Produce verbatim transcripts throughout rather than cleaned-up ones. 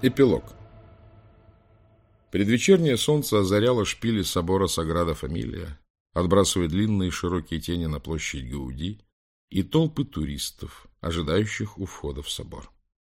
Эпилог. Предвечернее солнце озаряло шпили собора Саграда Фамилия, отбрасывая длинные широкие тени на площадь Гауди и толпы туристов, ожидающих у входа в собор.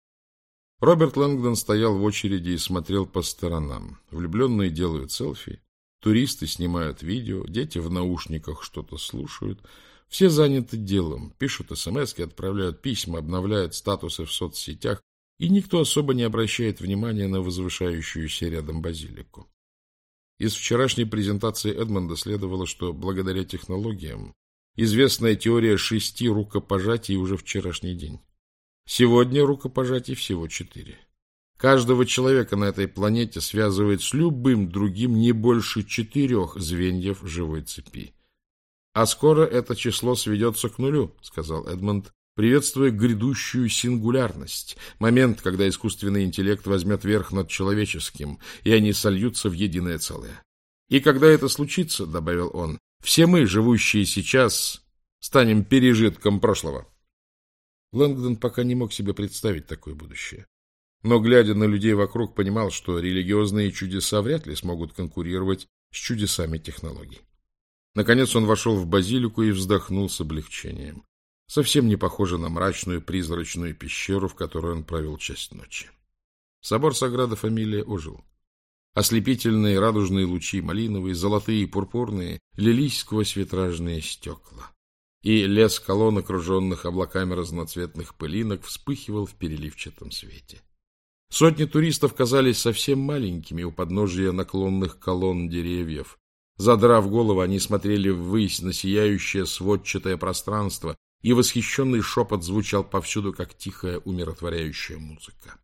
Роберт Лэнгдон стоял в очереди и смотрел по сторонам. Влюбленные делают селфи, туристы снимают видео, дети в наушниках что-то слушают. Все заняты делом, пишут смски, отправляют письма, обновляют статусы в соцсетях, и никто особо не обращает внимания на возвышающуюся рядом базилику. Из вчерашней презентации Эдмонда следовало, что благодаря технологиям известная теория шести рукопожатий уже вчерашний день. Сегодня рукопожатий всего четыре. Каждого человека на этой планете связывает с любым другим не больше четырех звеньев живой цепи. А скоро это число сведется к нулю, сказал Эдмонд, приветствуя грядущую сингулярность, момент, когда искусственный интеллект возьмет верх над человеческим, и они сольются в единое целое. И когда это случится, добавил он, все мы, живущие сейчас, станем пережитком прошлого. Лэнгдон пока не мог себе представить такое будущее. Но, глядя на людей вокруг, понимал, что религиозные чудеса вряд ли смогут конкурировать с чудесами технологий. Наконец он вошел в базилику и вздохнул с облегчением. Совсем не похоже на мрачную призрачную пещеру, в которой он провел часть ночи. Собор Саграда Фамилия ожил. Ослепительные радужные лучи, малиновые, золотые и пурпурные, лились сквозь витражные стекла. И лес колонн, окруженных облаками разноцветных пылинок, вспыхивал в переливчатом свете. Сотни туристов казались совсем маленькими у подножия наклонных колонн деревьев. Задрав голову, они смотрели ввысь на сияющее сводчатое пространство, и восхищенный шепот звучал повсюду, как тихая умиротворяющая музыка.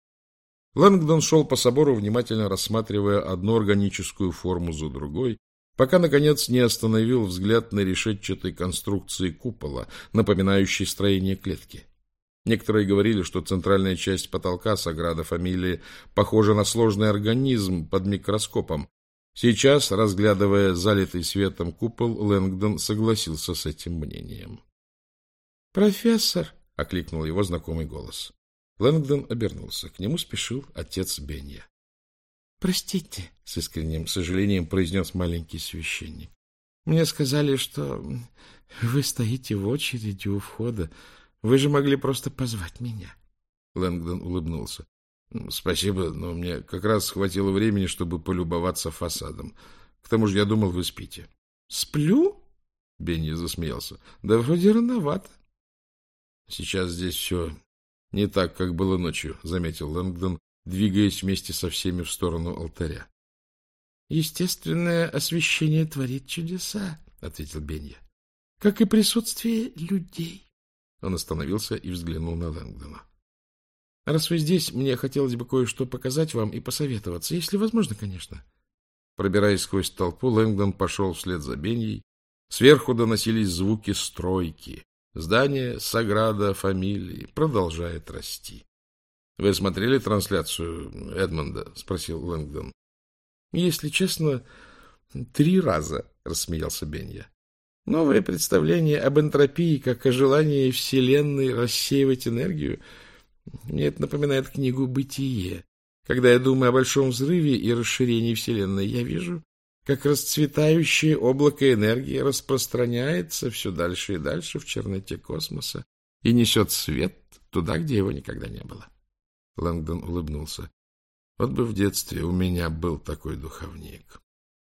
Лэнгдон шел по собору, внимательно рассматривая одну органическую форму за другой, пока, наконец, не остановил взгляд на решетчатой конструкции купола, напоминающей строение клетки. Некоторые говорили, что центральная часть потолка Саграда Фамилии похожа на сложный организм под микроскопом. Сейчас, разглядывая залитый светом купол, Лэнгдон согласился с этим мнением. «Профессор!» — окликнул его знакомый голос. Лэнгдон обернулся. К нему спешил отец Бенья. «Простите», — с искренним сожалением произнес маленький священник. «Мне сказали, что вы стоите в очереди у входа. Вы же могли просто позвать меня». Лэнгдон улыбнулся. «Спасибо, но мне как раз хватило времени, чтобы полюбоваться фасадом. К тому же я думал, вы спите». «Сплю?» — Бенья засмеялся. «Да вроде рановато». «Сейчас здесь все не так, как было ночью», — заметил Лэнгдон, двигаясь вместе со всеми в сторону алтаря. «Естественное освещение творит чудеса», — ответил Бенья, — «как и присутствие людей». Он остановился и взглянул на Лэнгдона. «Раз вы здесь, мне хотелось бы кое-что показать вам и посоветоваться, если возможно, конечно». Пробираясь сквозь толпу, Лэнгдон пошел вслед за Беньей. Сверху доносились звуки стройки. Здание Саграда Фамилии продолжает расти. — Вы смотрели трансляцию Эдмонда? — спросил Лэнгдон. — Если честно, три раза, — рассмеялся Бенья. — Новое представление об энтропии, как о желании Вселенной рассеивать энергию. Мне это напоминает книгу «Бытие». Когда я думаю о большом взрыве и расширении Вселенной, я вижу, как расцветающее облако энергии распространяется все дальше и дальше в черноте космоса и несет свет туда, где его никогда не было. Лэнгдон улыбнулся. Вот бы в детстве у меня был такой духовник.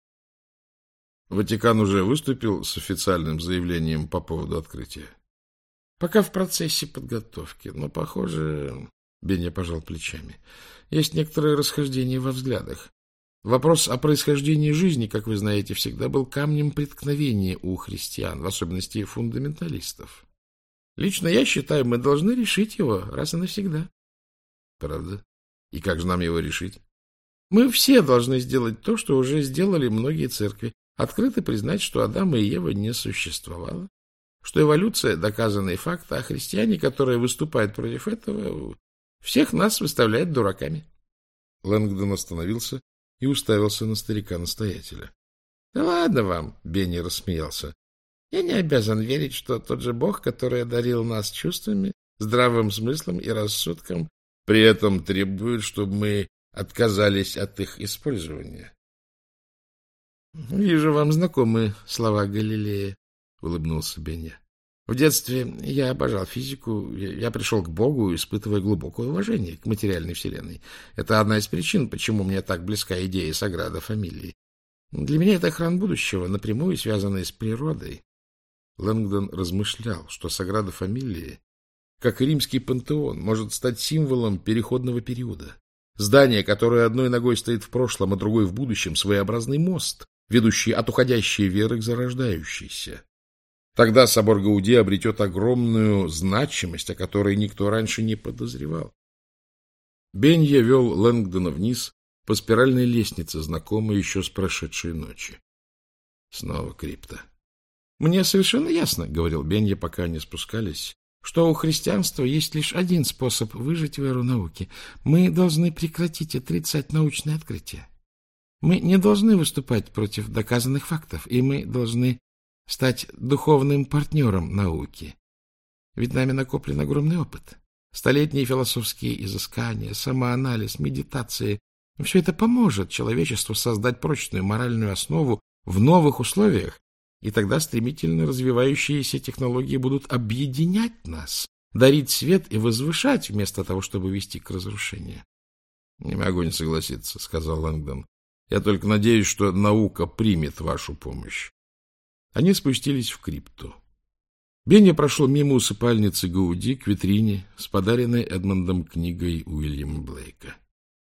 Ватикан уже выступил с официальным заявлением по поводу открытия? Пока в процессе подготовки, но, похоже... Бенья пожал плечами. Есть некоторые расхождения во взглядах. Вопрос о происхождении жизни, как вы знаете, всегда был камнем преткновения у христиан, в особенности фундаменталистов. Лично я считаю, мы должны решить его раз и навсегда. Правда? И как же нам его решить? Мы все должны сделать то, что уже сделали многие церкви. Открыто признать, что Адама и Евы не существовало, что эволюция — доказанный факт, а христиане, которые выступают против этого, всех нас выставляют дураками. Лэнгдон остановился и уставился на старика-настоятеля. — Да ладно вам, — Бенни рассмеялся. — Я не обязан верить, что тот же Бог, который одарил нас чувствами, здравым смыслом и рассудком, При этом требуют, чтобы мы отказались от их использования. — Вижу, вам знакомы слова Галилея, — улыбнулся Бенья. — В детстве я обожал физику, я пришел к Богу, испытывая глубокое уважение к материальной вселенной. Это одна из причин, почему мне так близка идея Саграда Фамилии. Для меня это охрана будущего, напрямую связанная с природой. Лэнгдон размышлял, что Саграда Фамилия, как и римский пантеон, может стать символом переходного периода. Здание, которое одной ногой стоит в прошлом, а другой в будущем, своеобразный мост, ведущий от уходящей веры к зарождающейся. Тогда собор Гауди обретет огромную значимость, о которой никто раньше не подозревал. Бенья вел Лэнгдона вниз по спиральной лестнице, знакомой еще с прошедшей ночи. Снова крипта. — Мне совершенно ясно, — говорил Бенья, пока они спускались, — что у христианства есть лишь один способ выжить в эру науки. Мы должны прекратить отрицать научные открытия. Мы не должны выступать против доказанных фактов, и мы должны стать духовным партнером науки. Ведь нами накоплен огромный опыт. Столетние философские изыскания, самоанализ, медитации — все это поможет человечеству создать прочную моральную основу в новых условиях, и тогда стремительно развивающиеся технологии будут объединять нас, дарить свет и возвышать, вместо того, чтобы вести к разрушению. — Не могу не согласиться, — сказал Лэнгдон. — Я только надеюсь, что наука примет вашу помощь. Они спустились в крипту. Бенья прошел мимо усыпальницы Гауди к витрине с подаренной Эдмондом книгой Уильяма Блейка.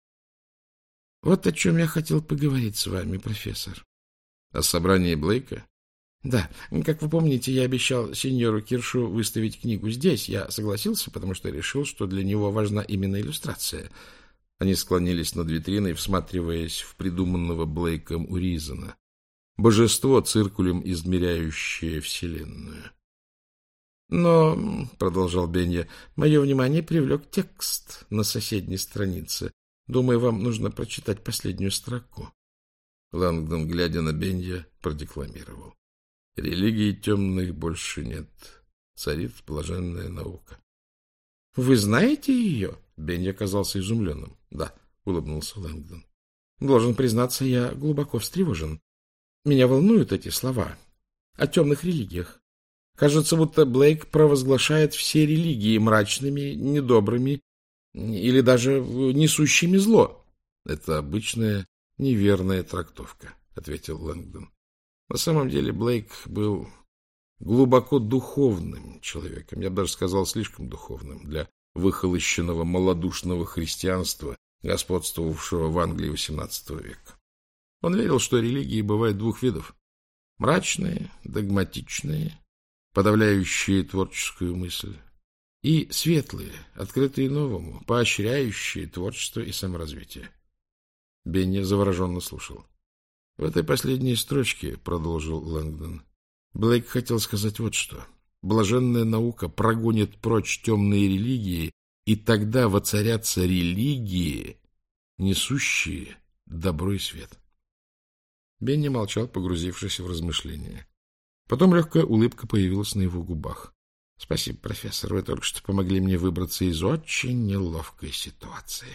— Вот о чем я хотел поговорить с вами, профессор. — О собрании Блейка? — Да. Как вы помните, я обещал сеньору Киршу выставить книгу здесь. Я согласился, потому что решил, что для него важна именно иллюстрация. Они склонились над витриной, всматриваясь в придуманного Блейком Уризена. Божество, циркулем измеряющее Вселенную. — Но, — продолжал Бенья, — мое внимание привлек текст на соседней странице. Думаю, вам нужно прочитать последнюю строку. Лэнгдон, глядя на Бенья, продекламировал. — Религии темных больше нет. Царит блаженная наука. — Вы знаете ее? — Бенья казался изумленным. — Да, — улыбнулся Лэнгдон. — Должен признаться, я глубоко встревожен. Меня волнуют эти слова о темных религиях. Кажется, будто Блейк провозглашает все религии мрачными, недобрыми или даже несущими зло. — Это обычная неверная трактовка, — ответил Лэнгдон. На самом деле Блейк был глубоко духовным человеком, я бы даже сказал, слишком духовным для выхолощенного малодушного христианства, господствовавшего в Англии восемнадцатого века. Он верил, что религии бывают двух видов – мрачные, догматичные, подавляющие творческую мысль, и светлые, открытые новому, поощряющие творчество и саморазвитие. Бенни завороженно слушал. В этой последней строчке, продолжил Лэнгдон, Блейк хотел сказать вот что. Блаженная наука прогонит прочь темные религии, и тогда воцарятся религии, несущие добро и свет. Бенни молчал, погрузившись в размышления. Потом легкая улыбка появилась на его губах. — Спасибо, профессор, вы только что помогли мне выбраться из очень неловкой ситуации.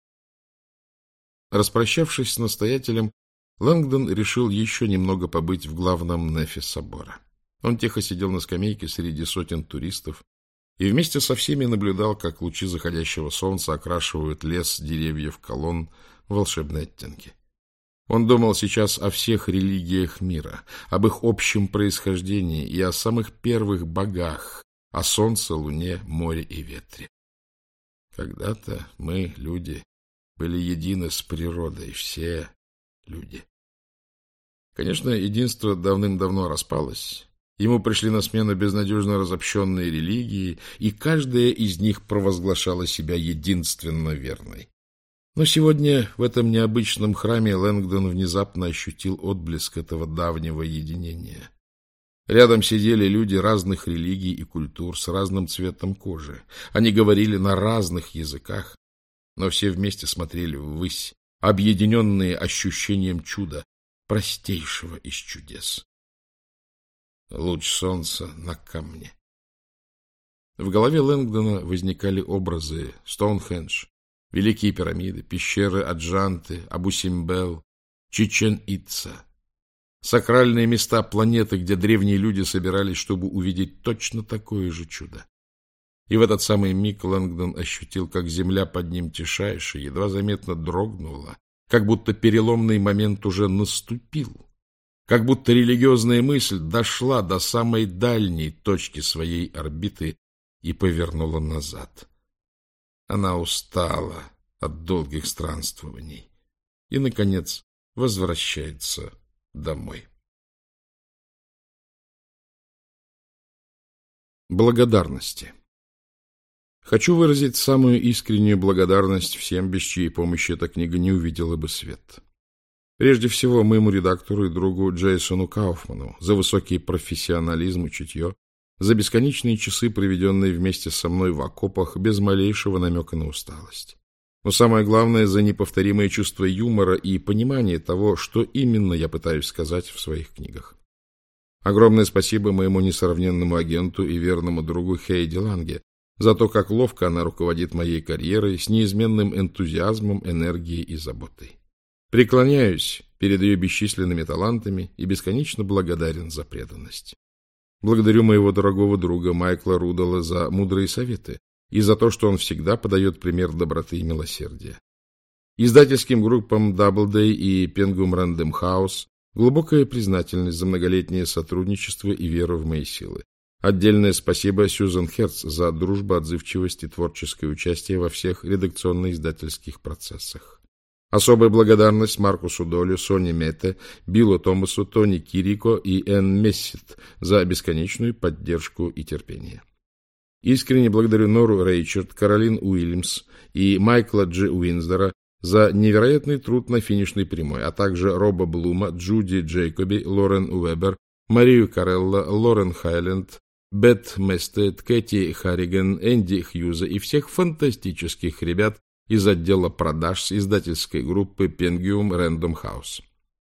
Распрощавшись с настоятелем, Лэнгдон решил еще немного побыть в главном нефе собора. Он тихо сидел на скамейке среди сотен туристов и вместе со всеми наблюдал, как лучи заходящего солнца окрашивают лес деревьев колонн в волшебные оттенки. Он думал сейчас о всех религиях мира, об их общем происхождении и о самых первых богах, о солнце, луне, море и ветре. Когда-то мы, люди, были едины с природой, все люди. Конечно, единство давным-давно распалось. Ему пришли на смену безнадежно разобщенные религии, и каждая из них провозглашала себя единственно верной. Но сегодня в этом необычном храме Лэнгдон внезапно ощутил отблеск этого давнего единения. Рядом сидели люди разных религий и культур с разным цветом кожи. Они говорили на разных языках, но все вместе смотрели ввысь, объединенные ощущением чуда, простейшего из чудес. Луч солнца на камне. В голове Лэнгдона возникали образы Стоунхендж, Великие пирамиды, пещеры Аджанты, Абу-Симбел, Чичен-Итца. Сакральные места планеты, где древние люди собирались, чтобы увидеть точно такое же чудо. И в этот самый миг Лэнгдон ощутил, как земля под ним тишайше, едва заметно дрогнула, как будто переломный момент уже наступил, как будто религиозная мысль дошла до самой дальней точки своей орбиты и повернула назад. Она устала от долгих странствований и, наконец, возвращается домой. Благодарности. Хочу выразить самую искреннюю благодарность всем, без чьей помощи эта книга не увидела бы свет. Прежде всего, моему редактору и другу Джейсону Кауфману за высокий профессионализм и чутье, за бесконечные часы, проведенные вместе со мной в окопах, без малейшего намека на усталость. Но самое главное, за неповторимое чувство юмора и понимание того, что именно я пытаюсь сказать в своих книгах. Огромное спасибо моему несравненному агенту и верному другу Хейди Ланге за то, как ловко она руководит моей карьерой с неизменным энтузиазмом, энергией и заботой. Преклоняюсь перед ее бесчисленными талантами и бесконечно благодарен за преданность. Благодарю моего дорогого друга Майкла Руддала за мудрые советы и за то, что он всегда подает пример доброты и милосердия. Издательским группам Doubleday и Penguin Random House глубокая признательность за многолетнее сотрудничество и веру в мои силы. Отдельное спасибо Сьюзен Херц за дружбу, отзывчивость и творческое участие во всех редакционно-издательских процессах. Особая благодарность Маркусу Долю, Соне Мете, Биллу Томасу, Тони Кирико и Энн Мессит за бесконечную поддержку и терпение. Искренне благодарю Нору Рейчард, Каролин Уильямс и Майкла Дж. Уинсдора за невероятный труд на финишной прямой, а также Роба Блума, Джуди Джейкоби, Лорен Уэбер, Марию Карелла, Лорен Хайленд, Бет Местед, Кэти Харриган, Энди Хьюза и всех фантастических ребят из отдела продаж с издательской группы Penguin Random House.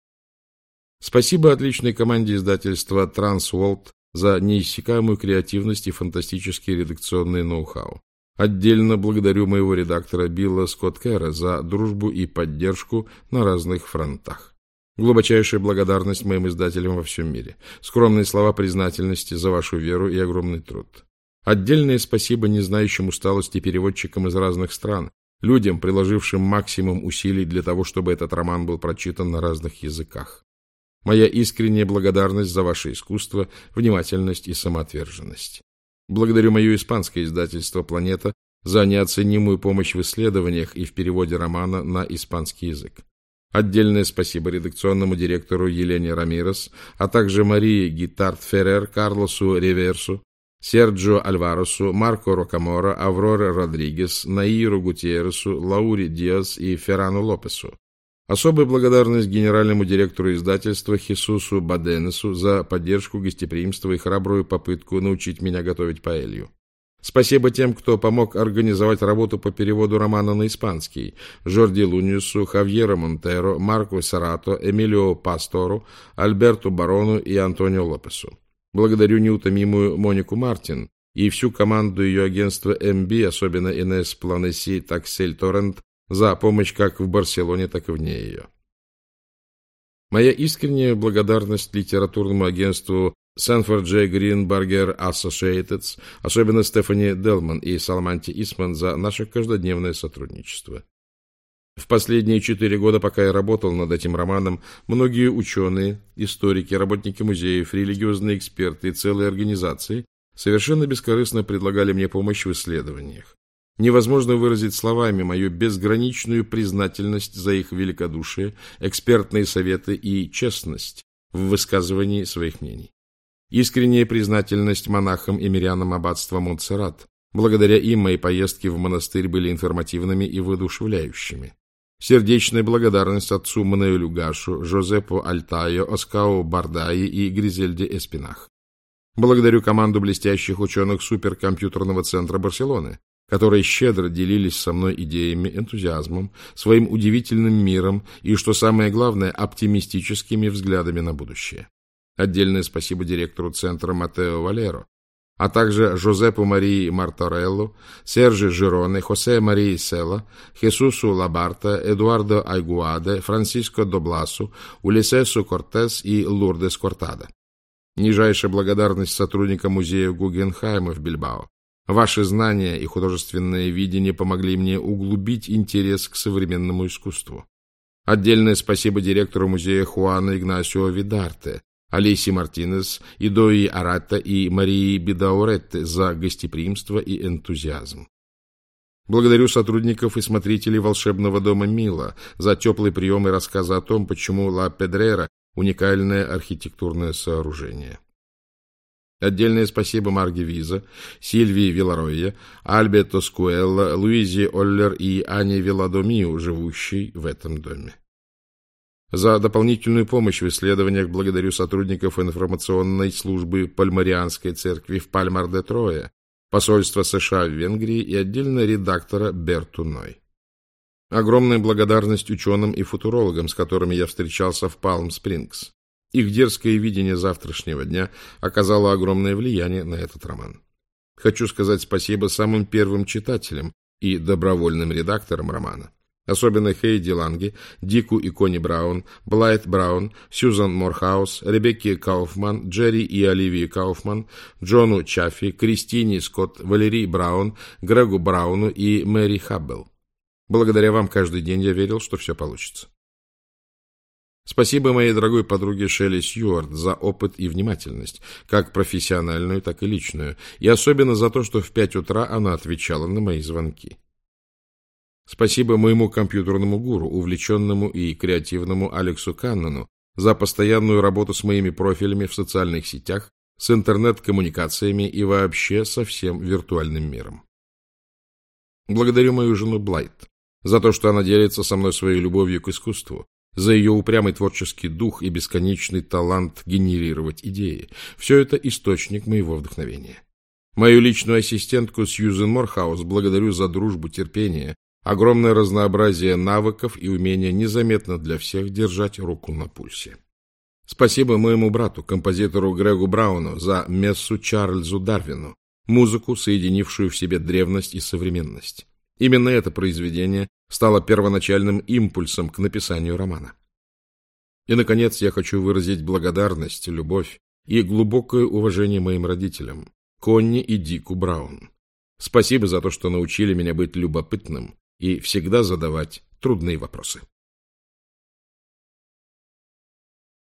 Спасибо отличной команде издательства Transworld за неиссякаемую креативность и фантастические редакционные ноу-хау. Отдельно благодарю моего редактора Билла Скотт-Кэра за дружбу и поддержку на разных фронтах. Глубочайшая благодарность моим издателям во всем мире. Скромные слова признательности за вашу веру и огромный труд. Отдельное спасибо не знающим усталости переводчикам из разных стран, людям, приложившим максимум усилий для того, чтобы этот роман был прочитан на разных языках. Моя искренняя благодарность за ваше искусство, внимательность и самоотверженность. Благодарю мое испанское издательство «Планета» за неоценимую помощь в исследованиях и в переводе романа на испанский язык. Отдельное спасибо редакционному директору Елене Рамирес, а также Марии Гитард-Феррер, Карлосу Реверсу, Серджио Альваресу, Марко Рокамора, Авроре Родригес, Наиру Гутьерресу, Лауре Диас и Феррану Лопесу. Особая благодарность генеральному директору издательства Хесусу Баденесу за поддержку, гостеприимство и храбрую попытку научить меня готовить паэлью. Спасибо тем, кто помог организовать работу по переводу романа на испанский: Жорди Луниусу, Хавьеру Монтеро, Марку Сарато, Эмилио Пастору, Альберту Барону и Антонио Лопесу. Благодарю неутомимую Монику Мартин и всю команду ее агентства эм би, особенно Инесс Планеси Таксель Торрент, за помощь как в Барселоне, так и вне ее. Моя искренняя благодарность литературному агентству Sanford J. Greenberger Associates, особенно Стефани Делман и Салманти Исман за наше каждодневное сотрудничество. В последние четыре года, пока я работал над этим романом, многие ученые, историки, работники музеев, религиозные эксперты и целые организации совершенно бескорыстно предлагали мне помощь в исследованиях. Невозможно выразить словами мою безграничную признательность за их великодушие, экспертные советы и честность в высказывании своих мнений. Искренняя признательность монахам и мирянам аббатства Монсеррат. Благодаря им мои поездки в монастырь были информативными и воодушевляющими. Сердечная благодарность отцу Мануэлю Гашу, Жозепу Альтайо, Оскао Бардаи и Гризельде Эспинах. Благодарю команду блестящих ученых суперкомпьютерного центра Барселоны, которые щедро делились со мной идеями, энтузиазмом, своим удивительным миром и, что самое главное, оптимистическими взглядами на будущее. Отдельное спасибо директору центра Матео Валеро, а также Жозепу Марии Мартореллу, Серджи Жироне, Хосе Марии Села, Хесусу Лабарта, Эдуардо Айгуаде, Франсиско Добласу, Улисесу Кортес и Лурдес Кортада. Нижайшая благодарность сотрудникам музея Гугенхайма в Бильбао. Ваши знания и художественное видение помогли мне углубить интерес к современному искусству. Отдельное спасибо директору музея Хуану Игнасио Видарте, Алисе Мартинес, Идои Арата и Марии Бидауретте за гостеприимство и энтузиазм. Благодарю сотрудников и смотрителей волшебного дома Мила за теплый прием и рассказы о том, почему Ла Педрера – уникальное архитектурное сооружение. Отдельное спасибо Марге Виза, Сильвии Виларойе, Альбе Тоскуэлла, Луизе Оллер и Ане Виладомиу, живущей в этом доме. За дополнительную помощь в исследованиях благодарю сотрудников информационной службы Пальмарианской церкви в Пальмар-де-Трое, посольства США в Венгрии и отдельно редактора Берту Ной. Огромная благодарность ученым и футурологам, с которыми я встречался в Палм-Спрингс. Их дерзкое видение завтрашнего дня оказало огромное влияние на этот роман. Хочу сказать спасибо самым первым читателям и добровольным редакторам романа. Особенно Хейди Ланге, Дику и Кони Браун, Блайт Браун, Сьюзан Морхаус, Ребекке Кауфман, Джерри и Оливии Кауфман, Джону Чаффи, Кристине Скотт, Валерии Браун, Грегу Брауну и Мэри Хаббелл. Благодаря вам каждый день я верил, что все получится. Спасибо моей дорогой подруге Шелли Сьюарт за опыт и внимательность, как профессиональную, так и личную, и особенно за то, что в пять утра она отвечала на мои звонки. Спасибо моему компьютерному гуру, увлеченному и креативному Алексу Каннону за постоянную работу с моими профилями в социальных сетях, с интернет-коммуникациями и вообще со всем виртуальным миром. Благодарю мою жену Блайт за то, что она делится со мной своей любовью к искусству, за ее упрямый творческий дух и бесконечный талант генерировать идеи. Все это источник моего вдохновения. Мою личную ассистентку Сьюзен Морхаус благодарю за дружбу, терпение, огромное разнообразие навыков и умение незаметно для всех держать руку на пульсе. Спасибо моему брату, композитору Грегу Брауну, за мессу Чарльзу Дарвину, музыку, соединившую в себе древность и современность. Именно это произведение стало первоначальным импульсом к написанию романа. И, наконец, я хочу выразить благодарность, любовь и глубокое уважение моим родителям, Конни и Дику Браун. Спасибо за то, что научили меня быть любопытным и всегда задавать трудные вопросы.